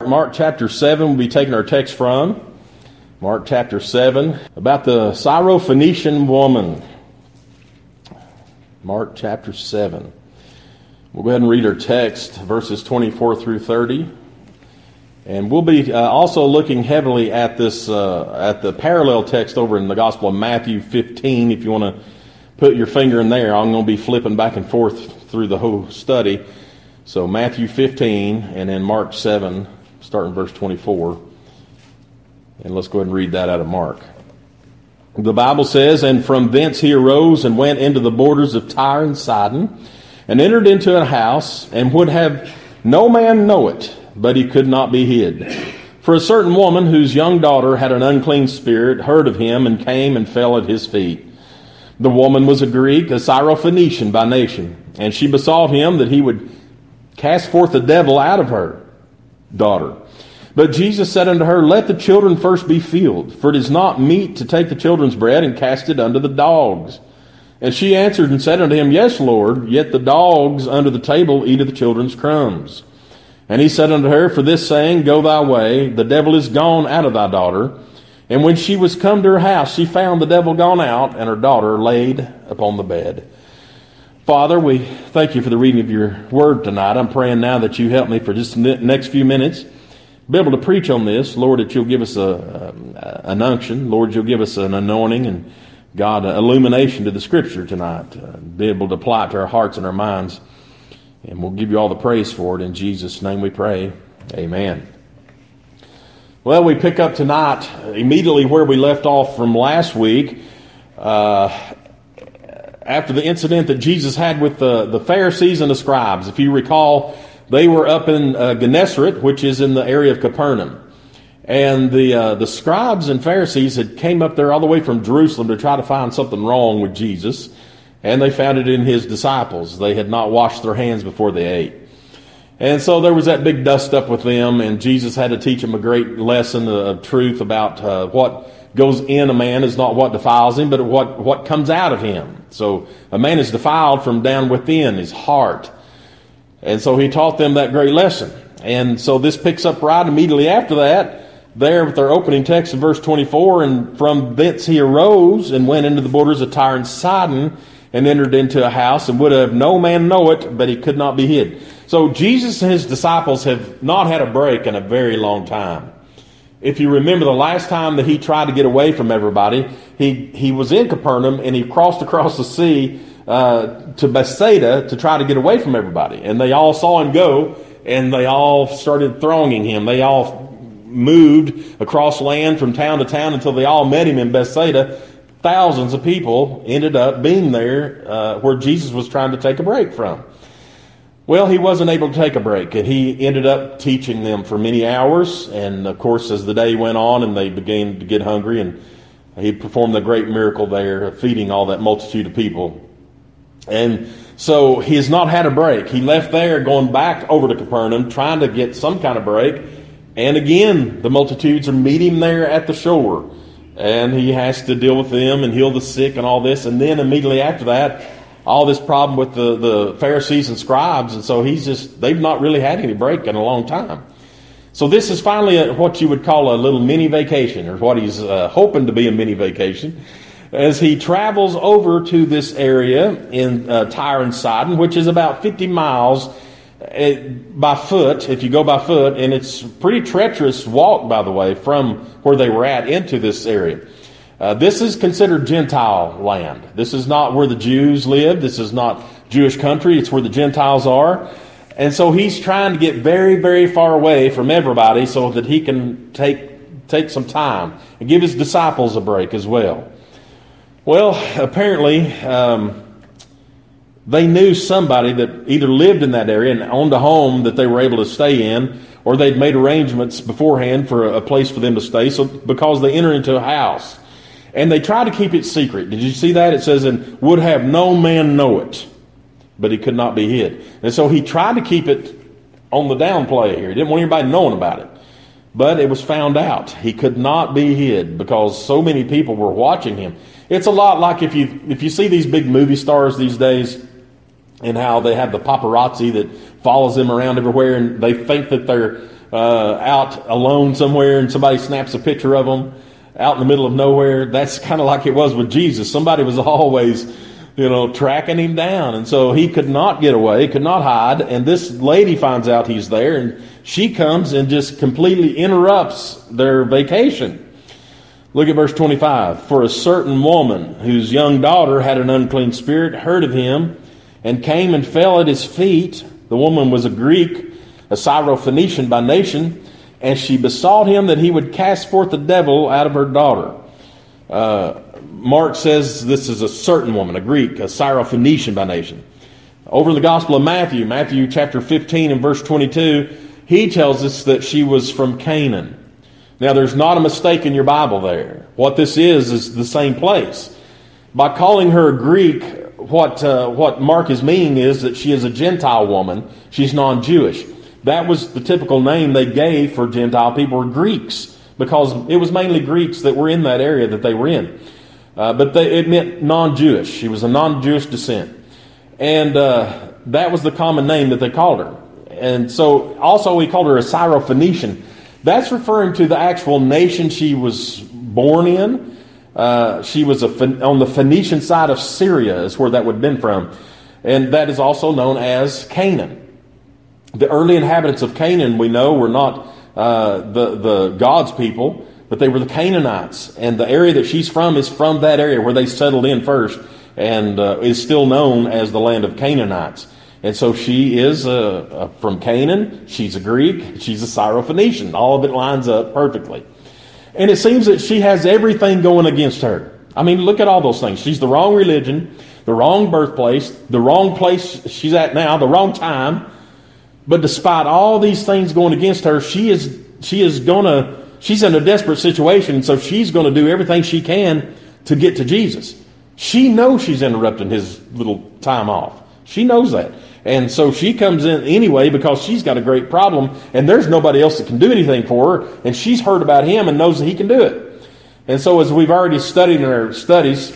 Mark chapter 7, we'll be taking our text from. Mark chapter 7, about the Syrophoenician woman. Mark chapter 7. We'll go ahead and read our text, verses 24 through 30. And we'll be also looking heavily at this, at the parallel text over in the Gospel of Matthew 15. If you want to put your finger in there, I'm going to be flipping back and forth through the whole study. So Matthew 15 and then Mark 7, starting verse 24. And let's go ahead and read that out of Mark. The Bible says, "And from thence he arose and went into the borders of Tyre and Sidon, and entered into a house, and would have no man know it, but he could not be hid. For a certain woman whose young daughter had an unclean spirit heard of him, and came and fell at his feet. The woman was a Greek, a Syrophoenician by nation, and she besought him that he would cast forth the devil out of her daughter. But Jesus said unto her, Let the children first be filled, for it is not meet to take the children's bread and cast it unto the dogs. And she answered and said unto him, Yes, Lord, yet the dogs under the table eat of the children's crumbs. And he said unto her, For this saying, Go thy way, the devil is gone out of thy daughter. And when she was come to her house, she found the devil gone out, and her daughter laid upon the bed." Father, we thank you for the reading of your word tonight. I'm praying now that you help me for just the next few minutes be able to preach on this. Lord, that you'll give us an unction. Lord, you'll give us an anointing and, God, illumination to the Scripture tonight. Be able to apply it to our hearts and our minds. And we'll give you all the praise for it. In Jesus' name we pray. Amen. Well, we pick up tonight immediately where we left off from last week. After the incident that Jesus had with the Pharisees and the scribes. If you recall, they were up in Gennesaret, which is in the area of Capernaum. And the scribes and Pharisees had came up there all the way from Jerusalem to try to find something wrong with Jesus. And they found it in his disciples. They had not washed their hands before they ate. And so there was that big dust up with them, and Jesus had to teach them a great lesson of truth about what goes in a man is not what defiles him, but what comes out of him. So a man is defiled from down within his heart. And so he taught them that great lesson. And so this picks up right immediately after that, there with their opening text in verse 24, "And from thence he arose and went into the borders of Tyre and Sidon, and entered into a house, and would have no man know it, but he could not be hid." So Jesus and his disciples have not had a break in a very long time. If you remember the last time that he tried to get away from everybody, he was in Capernaum, and he crossed across the sea to Bethsaida to try to get away from everybody. And they all saw him go, and they all started thronging him. They all moved across land from town to town until they all met him in Bethsaida. Thousands of people ended up being there where Jesus was trying to take a break from. Well, he wasn't able to take a break, and he ended up teaching them for many hours. And, of course, as the day went on and they began to get hungry, and he performed the great miracle there of feeding all that multitude of people. And so he has not had a break. He left there going back over to Capernaum trying to get some kind of break. And again, the multitudes are meeting him there at the shore. And he has to deal with them and heal the sick and all this. And then immediately after that, all this problem with the Pharisees and scribes. And so they've not really had any break in a long time. So this is finally what you would call a little mini vacation, or what he's hoping to be a mini vacation, as he travels over to this area in Tyre and Sidon, which is about 50 miles by foot, if you go by foot, and it's a pretty treacherous walk, by the way, from where they were at into this area. This is considered Gentile land. This is not where the Jews live. This is not Jewish country. It's where the Gentiles are. And so he's trying to get very, very far away from everybody so that he can take some time and give his disciples a break as well. Well, apparently, they knew somebody that either lived in that area and owned a home that they were able to stay in, or they'd made arrangements beforehand for a place for them to stay, so because they enter into a house. And they try to keep it secret. Did you see that? It says, "And would have no man know it, but he could not be hid." And so he tried to keep it on the downplay here. He didn't want anybody knowing about it. But it was found out. He could not be hid because so many people were watching him. It's a lot like if you see these big movie stars these days, and how they have the paparazzi that follows them around everywhere, and they think that they're out alone somewhere and somebody snaps a picture of them out in the middle of nowhere. That's kind of like it was with Jesus. Somebody was always, tracking him down. And so he could not get away, could not hide. And this lady finds out he's there, and she comes and just completely interrupts their vacation. Look at verse 25. For a certain woman whose young daughter had an unclean spirit heard of him and came and fell at his feet. The woman was a Greek, a Syrophoenician by nation, and she besought him that he would cast forth the devil out of her daughter. Mark says this is a certain woman, a Greek, a Syrophoenician by nation. Over in the Gospel of Matthew chapter 15 and verse 22, he tells us that she was from Canaan. Now, there's not a mistake in your Bible there. What this is the same place. By calling her a Greek, what Mark is meaning is that she is a Gentile woman. She's non-Jewish. That was the typical name they gave for Gentile people, were Greeks, because it was mainly Greeks that were in that area that they were in. But it meant non-Jewish. She was a non-Jewish descent. And that was the common name that they called her. And so also we called her a Syrophoenician. That's referring to the actual nation she was born in. She was on the Phoenician side of Syria is where that would have been from. And that is also known as Canaan. The early inhabitants of Canaan, we know, were not the God's people, but they were the Canaanites. And the area that she's from is from that area where they settled in first, and is still known as the land of Canaanites. And so she is from Canaan. She's a Greek. She's a Syrophoenician. All of it lines up perfectly. And it seems that she has everything going against her. I mean, look at all those things. She's the wrong religion, the wrong birthplace, the wrong place she's at now, the wrong time. But despite all these things going against her, she's in a desperate situation, and so she's going to do everything she can to get to Jesus. She knows she's interrupting his little time off. She knows that. And so she comes in anyway because she's got a great problem, and there's nobody else that can do anything for her, and she's heard about him and knows that he can do it. And so as we've already studied in our studies,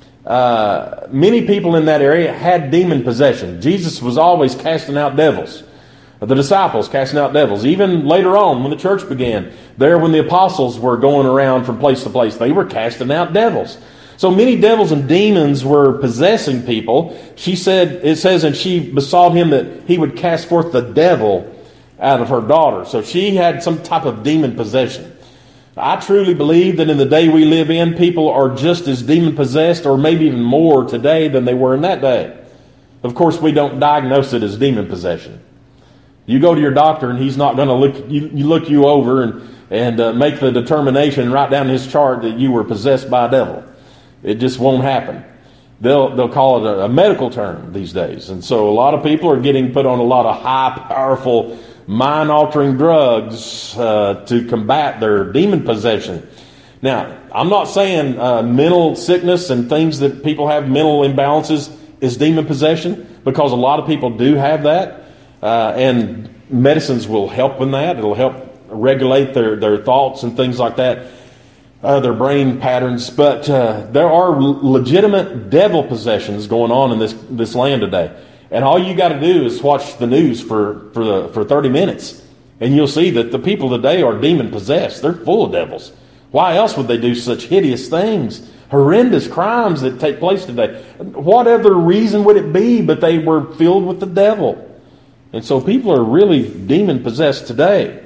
many people in that area had demon possession. Jesus was always casting out devils. The disciples casting out devils. Even later on when the church began, there when the apostles were going around from place to place, they were casting out devils. So many devils and demons were possessing people. It says, and she besought him that he would cast forth the devil out of her daughter. So she had some type of demon possession. I truly believe that in the day we live in, people are just as demon possessed, or maybe even more today than they were in that day. Of course, we don't diagnose it as demon possession. You go to your doctor and he's not going to look you over and make the determination and write down his chart that you were possessed by a devil. It just won't happen. They'll call it a medical term these days. And so a lot of people are getting put on a lot of high, powerful, mind-altering drugs to combat their demon possession. Now, I'm not saying mental sickness and things that people have, mental imbalances, is demon possession, because a lot of people do have that. And medicines will help in that. It'll help regulate their thoughts and things like that, their brain patterns. But there are legitimate devil possessions going on in this land today. And all you got to do is watch the news for 30 minutes, and you'll see that the people today are demon possessed. They're full of devils. Why else would they do such hideous things? Horrendous crimes that take place today. What other reason would it be but they were filled with the devil? And so people are really demon-possessed today.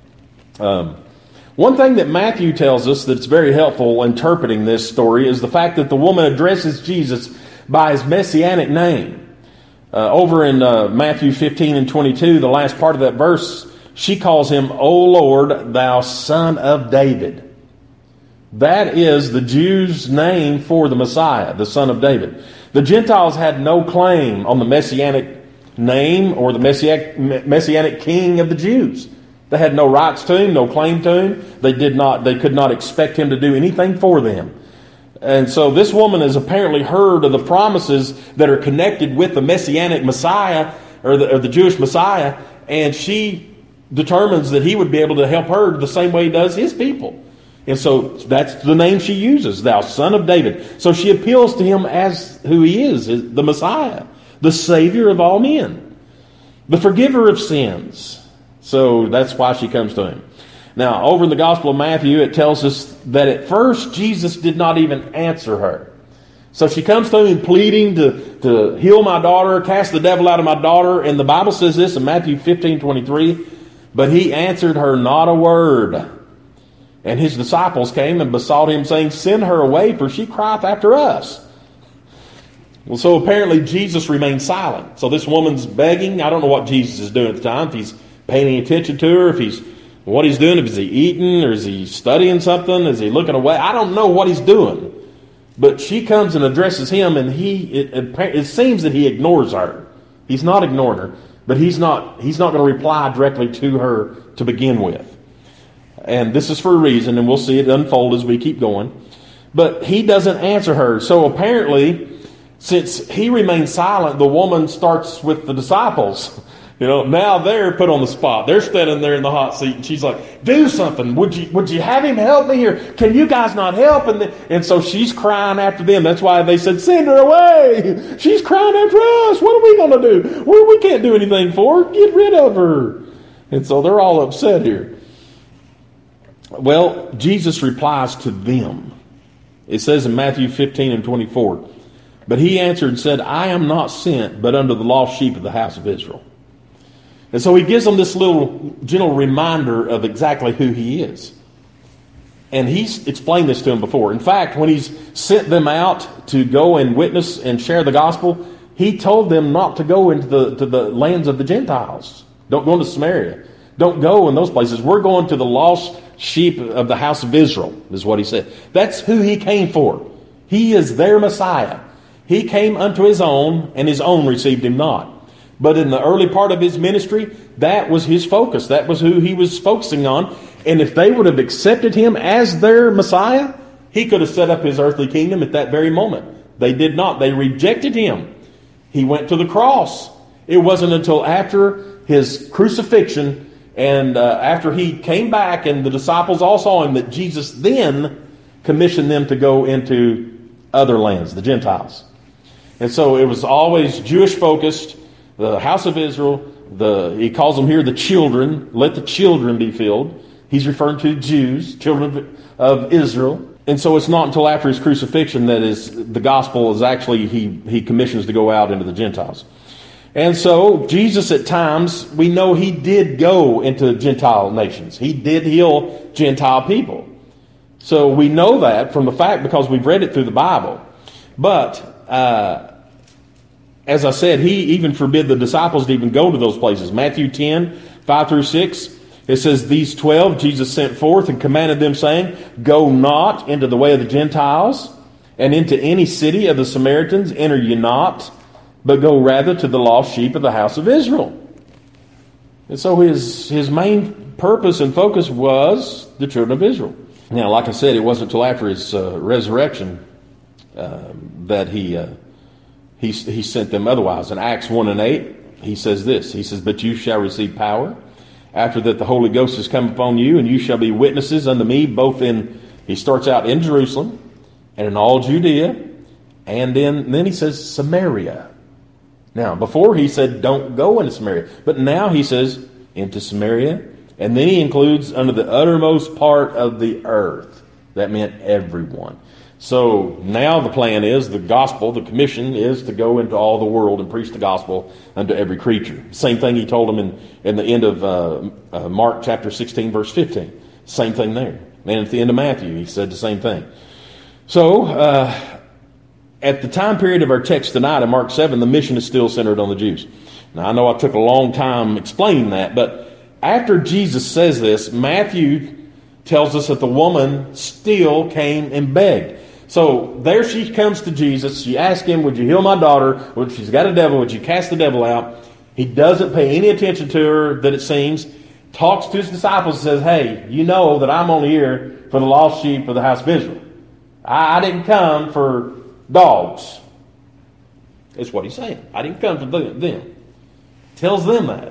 One thing that Matthew tells us that's very helpful interpreting this story is the fact that the woman addresses Jesus by his messianic name. Over in Matthew 15 and 22, the last part of that verse, she calls him, O Lord, thou Son of David. That is the Jews' name for the Messiah, the Son of David. The Gentiles had no claim on the messianic name or the messianic king of the Jews. They had no rights to him, no claim to him. They could not expect him to do anything for them. And so this woman has apparently heard of the promises that are connected with the messianic Messiah, or the Jewish Messiah, and she determines that he would be able to help her the same way he does his people. And so that's the name she uses, thou Son of David. So she appeals to him as who he is, the Messiah, the Savior of all men, the forgiver of sins. So that's why she comes to him. Now, over in the Gospel of Matthew, it tells us that at first Jesus did not even answer her. So she comes to him pleading to heal my daughter, cast the devil out of my daughter. And the Bible says this in Matthew 15:23, but he answered her not a word. And his disciples came and besought him, saying, send her away, for she crieth after us. Well, so apparently Jesus remained silent. So this woman's begging. I don't know what Jesus is doing at the time. If he's paying any attention to her, what he's doing, if is he eating, or is he studying something? Is he looking away? I don't know what he's doing. But she comes and addresses him, and it seems that he ignores her. He's not ignoring her, but he's not going to reply directly to her to begin with. And this is for a reason, and we'll see it unfold as we keep going. But he doesn't answer her. So apparently, since he remains silent, the woman starts with the disciples. Now they're put on the spot. They're standing there in the hot seat, and she's like, do something. Would you have him help me? Or can you guys not help? And so she's crying after them. That's why they said, send her away. She's crying after us. What are we going to do? We can't do anything for her. Get rid of her. And so they're all upset here. Well, Jesus replies to them. It says in Matthew 15:24, but he answered and said, I am not sent, but unto the lost sheep of the house of Israel. And so he gives them this little gentle reminder of exactly who he is. And he's explained this to them before. In fact, when he's sent them out to go and witness and share the gospel, he told them not to go into the lands of the Gentiles. Don't go into Samaria. Don't go in those places. We're going to the lost sheep of the house of Israel, is what he said. That's who he came for. He is their Messiah. He came unto his own, and his own received him not. But in the early part of his ministry, that was his focus. That was who he was focusing on. And if they would have accepted him as their Messiah, he could have set up his earthly kingdom at that very moment. They did not. They rejected him. He went to the cross. It wasn't until after his crucifixion and after he came back and the disciples all saw him that Jesus then commissioned them to go into other lands, the Gentiles. And so it was always Jewish focused, the house of Israel. He calls them here the children. Let the children be filled. He's referring to Jews, children of Israel. And so it's not until after his crucifixion that the gospel is actually, he commissions to go out into the Gentiles. And so Jesus at times, we know he did go into Gentile nations. He did heal Gentile people. So we know that from the fact because we've read it through the Bible. But as I said, he even forbid the disciples to even go to those places. Matthew 10:5-6, it says, these 12 Jesus sent forth and commanded them, saying, go not into the way of the Gentiles, and into any city of the Samaritans enter ye not, but go rather to the lost sheep of the house of Israel. And so his main purpose and focus was the children of Israel. Now, like I said, it wasn't until after his resurrection that he sent them otherwise. In Acts 1:8, he says this. He says, but you shall receive power after that the Holy Ghost has come upon you, and you shall be witnesses unto me, both he starts out in Jerusalem, and in all Judea, and then he says Samaria. Now, before he said, don't go into Samaria. But now he says, into Samaria. And then he includes under the uttermost part of the earth. That meant everyone. So now the plan is, the gospel, the commission is to go into all the world and preach the gospel unto every creature. Same thing he told them in the end of Mark chapter 16, verse 15. Same thing there. And at the end of Matthew, he said the same thing. So, at the time period of our text tonight in Mark 7, the mission is still centered on the Jews. Now, I know I took a long time explaining that, but after Jesus says this, Matthew tells us that the woman still came and begged. So there she comes to Jesus. She asks him, would you heal my daughter? Well, she's got a devil. Would you cast the devil out? He doesn't pay any attention to her, that it seems. Talks to his disciples and says, hey, you know that I'm only here for the lost sheep of the house of Israel. I didn't come for dogs. That's what he's saying. I didn't come for them. Tells them that.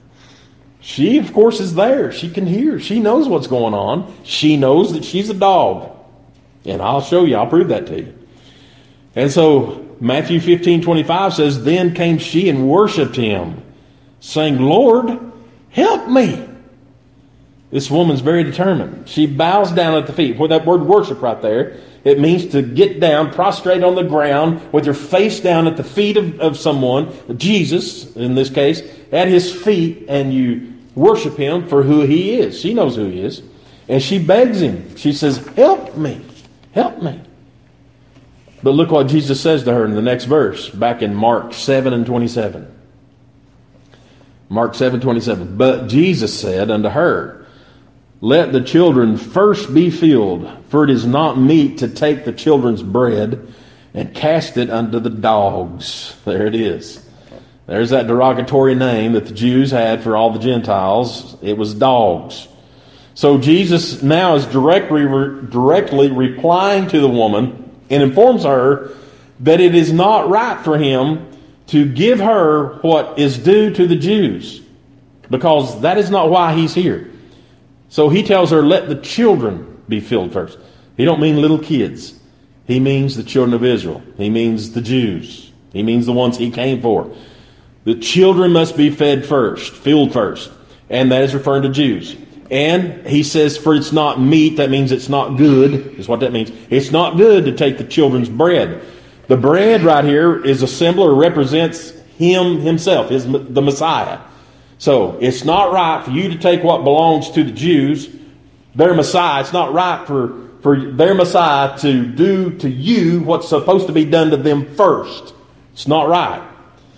She, of course, is there. She can hear. She knows what's going on. She knows that she's a dog. And I'll show you. I'll prove that to you. And so Matthew 15:25 says, then came she and worshipped him, saying, Lord, help me. This woman's very determined. She bows down at the feet. Well, that word worship right there, it means to get down, prostrate on the ground with your face down at the feet of someone, Jesus in this case, at his feet, and you worship him for who he is. She knows who he is. And she begs him. She says, help me, help me. But look what Jesus says to her in the next verse, back in Mark 7:27. Mark 7:27. But Jesus said unto her, let the children first be filled, for it is not meet to take the children's bread and cast it unto the dogs. There it is. There's that derogatory name that the Jews had for all the Gentiles. It was dogs. So Jesus now is directly replying to the woman and informs her that it is not right for him to give her what is due to the Jews, because that is not why he's here. So he tells her, let the children be filled first. He don't mean little kids. He means the children of Israel. He means the Jews. He means the ones he came for. The children must be fed first, filled first. And that is referring to Jews. And he says, for it's not meat, that means it's not good, is what that means. It's not good to take the children's bread. The bread right here is a symbol or represents him himself, the Messiah. So it's not right for you to take what belongs to the Jews, their Messiah. It's not right for their Messiah to do to you what's supposed to be done to them first. It's not right.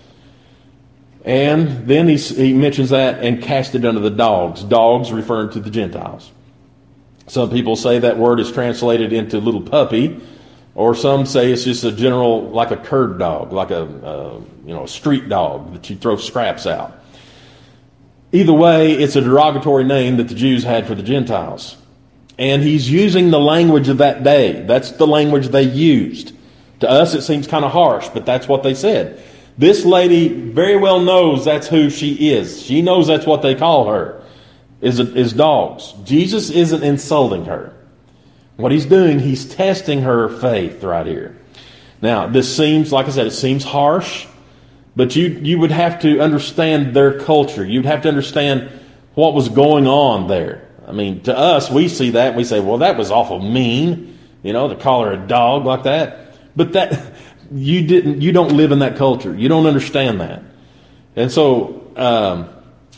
And then he mentions that and cast it unto the dogs. Dogs referring to the Gentiles. Some people say that word is translated into little puppy, or some say it's just a general, like a cur dog, like a street dog that you throw scraps out. Either way, it's a derogatory name that the Jews had for the Gentiles. And he's using the language of that day. That's the language they used. To us, it seems kind of harsh, but that's what they said. This lady very well knows that's who she is. She knows that's what they call her, is dogs. Jesus isn't insulting her. What he's doing, he's testing her faith right here. Now, this seems, like I said, it seems harsh. But you would have to understand their culture. You'd have to understand what was going on there. I mean, to us, we see that and we say, well, that was awful mean, to call her a dog like that. But that you don't live in that culture. You don't understand that. And so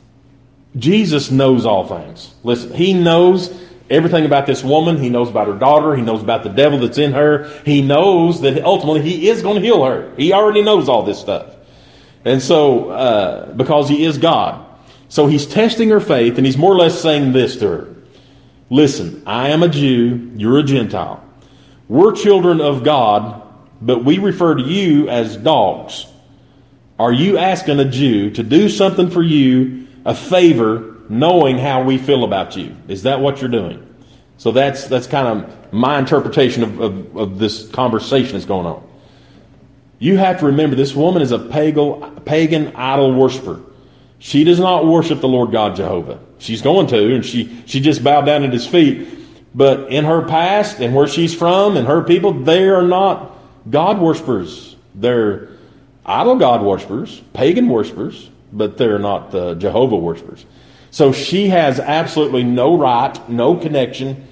Jesus knows all things. Listen, he knows everything about this woman. He knows about her daughter. He knows about the devil that's in her. He knows that ultimately he is going to heal her. He already knows all this stuff. And so, because he is God. So he's testing her faith, and he's more or less saying this to her. Listen, I am a Jew, you're a Gentile. We're children of God, but we refer to you as dogs. Are you asking a Jew to do something for you, a favor, knowing how we feel about you? Is that what you're doing? So that's kind of my interpretation of this conversation that's going on. You have to remember, this woman is a pagan idol worshiper. She does not worship the Lord God Jehovah. She's going to, and she just bowed down at his feet. But in her past and where she's from and her people, they are not God worshipers. They're idol God worshipers, pagan worshipers, but they're not Jehovah worshipers. So she has absolutely no right, no connection,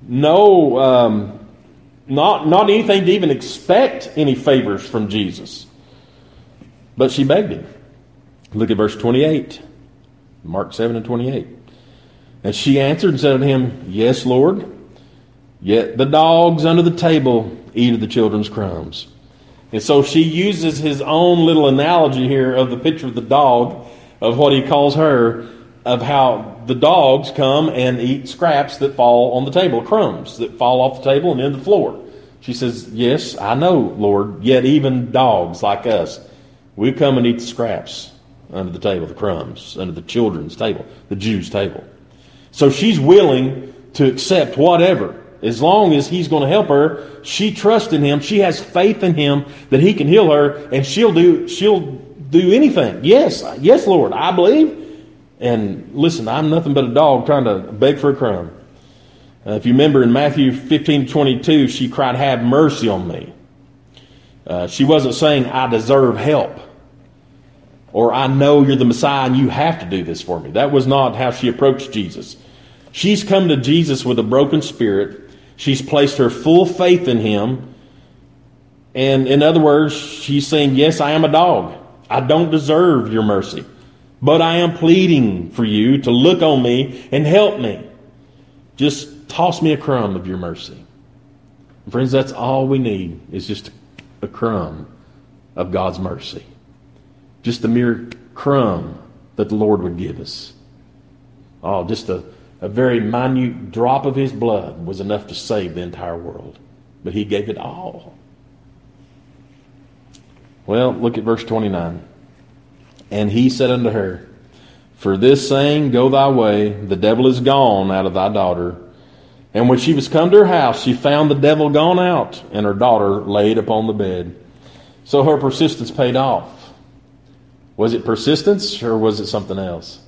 no... Not anything to even expect any favors from Jesus. But she begged him. Look at verse 28. Mark 7:28. And she answered and said unto him, Yes, Lord. Yet the dogs under the table eat of the children's crumbs. And so she uses his own little analogy here of the picture of the dog, of what he calls her, of how the dogs come and eat scraps that fall on the table, crumbs that fall off the table and into the floor. She says, yes, I know, Lord, yet even dogs like us, we come and eat the scraps under the table, the crumbs, under the children's table, the Jews' table. So she's willing to accept whatever. As long as he's going to help her, she trusts in him. She has faith in him that he can heal her, and she'll do anything. Yes, Lord, I believe. And listen, I'm nothing but a dog trying to beg for a crumb. If you remember in Matthew 15:22, she cried, have mercy on me. She wasn't saying, I deserve help. or I know you're the Messiah and you have to do this for me. That was not how she approached Jesus. She's come to Jesus with a broken spirit. She's placed her full faith in him. And in other words, she's saying, yes, I am a dog. I don't deserve your mercy. But I am pleading for you to look on me and help me. Just toss me a crumb of your mercy. And friends, that's all we need, is just a crumb of God's mercy. Just a mere crumb that the Lord would give us. Oh, just a very minute drop of his blood was enough to save the entire world. But he gave it all. Well, look at verse 29. And he said unto her, for this saying, go thy way, the devil is gone out of thy daughter. And when she was come to her house, she found the devil gone out, and her daughter laid upon the bed. So her persistence paid off. Was it persistence, or was it something else?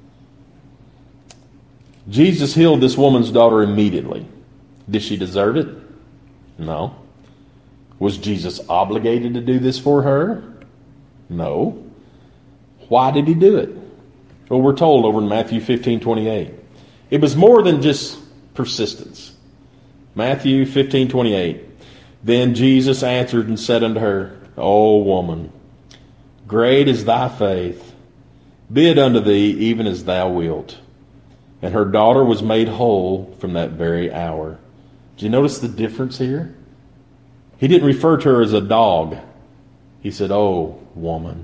Jesus healed this woman's daughter immediately. Did she deserve it? No. Was Jesus obligated to do this for her? No. Why did he do it? Well, we're told over in Matthew 15:28. It was more than just persistence. Matthew 15:28. Then Jesus answered and said unto her, O woman, great is thy faith. Be it unto thee even as thou wilt. And her daughter was made whole from that very hour. Do you notice the difference here? He didn't refer to her as a dog. He said, oh, woman,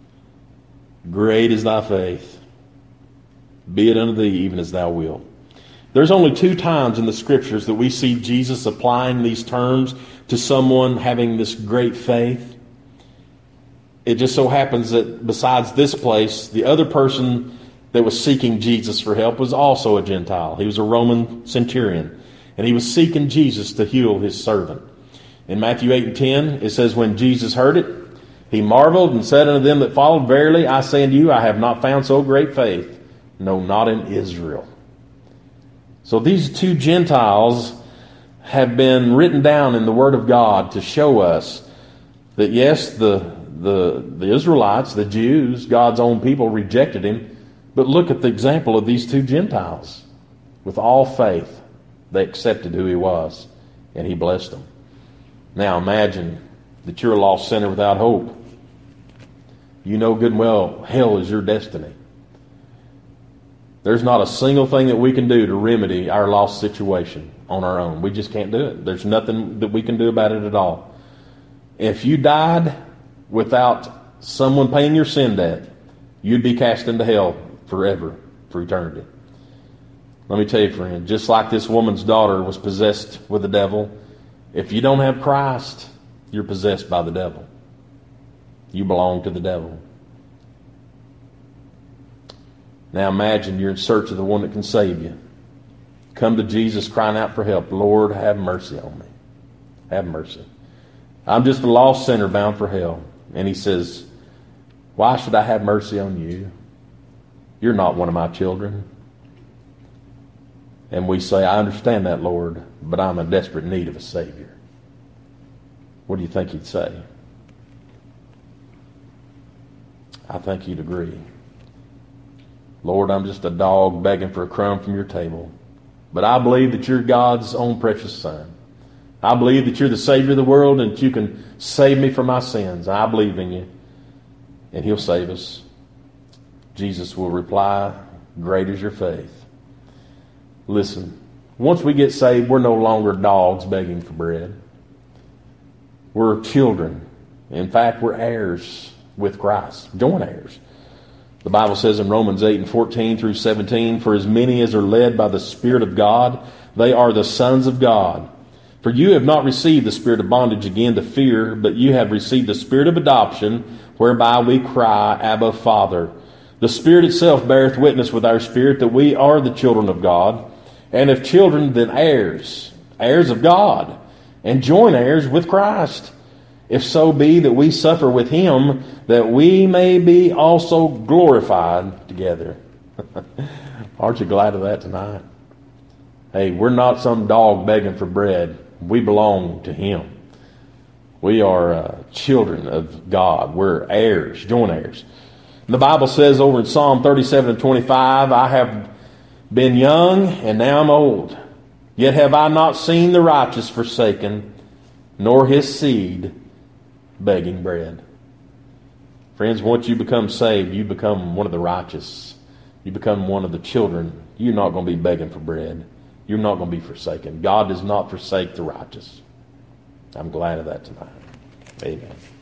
great is thy faith. Be it unto thee even as thou wilt. There's only 2 times in the Scriptures that we see Jesus applying these terms to someone having this great faith. It just so happens that besides this place, the other person that was seeking Jesus for help was also a Gentile. He was a Roman centurion, and he was seeking Jesus to heal his servant. In Matthew 8:10, it says, when Jesus heard it, he marveled and said unto them that followed, verily I say unto you, I have not found so great faith, no, not in Israel. So these 2 Gentiles have been written down in the Word of God to show us that yes, the Israelites, the Jews, God's own people, rejected him. But look at the example of these 2 Gentiles. With all faith, they accepted who he was, and he blessed them. Now imagine that you're a lost sinner without hope. You know good and well hell is your destiny. There's not a single thing that we can do to remedy our lost situation on our own. We just can't do it. There's nothing that we can do about it at all. If you died without someone paying your sin debt, you'd be cast into hell forever, for eternity. Let me tell you, friend, just like this woman's daughter was possessed with the devil, if you don't have Christ, you're possessed by the devil. You belong to the devil. Now imagine you're in search of the one that can save you. Come to Jesus crying out for help. Lord, have mercy on me. Have mercy. I'm just a lost sinner bound for hell. And he says, why should I have mercy on you? You're not one of my children. And we say, I understand that, Lord, but I'm in desperate need of a Savior. What do you think he'd say? I think he'd agree. Lord, I'm just a dog begging for a crumb from your table. But I believe that you're God's own precious Son. I believe that you're the Savior of the world and that you can save me from my sins. I believe in you. And he'll save us. Jesus will reply, great is your faith. Listen, once we get saved, we're no longer dogs begging for bread. We're children. In fact, we're heirs with Christ. Joint heirs. The Bible says in Romans 8:14 through 17, for as many as are led by the Spirit of God, they are the sons of God. For you have not received the spirit of bondage again to fear, but you have received the spirit of adoption, whereby we cry, Abba, Father. The Spirit itself beareth witness with our spirit that we are the children of God, and if children, then heirs, heirs of God, and joint heirs with Christ. If so be that we suffer with him, that we may be also glorified together. Aren't you glad of that tonight? Hey, we're not some dog begging for bread. We belong to him. We are children of God. We're heirs, joint heirs. The Bible says over in Psalm 37 and 25, I have been young and now I'm old, yet have I not seen the righteous forsaken, nor his seed begging bread. Friends, once you become saved, you become one of the righteous. You become one of the children. You're not going to be begging for bread. You're not going to be forsaken. God does not forsake the righteous. I'm glad of that tonight. Amen.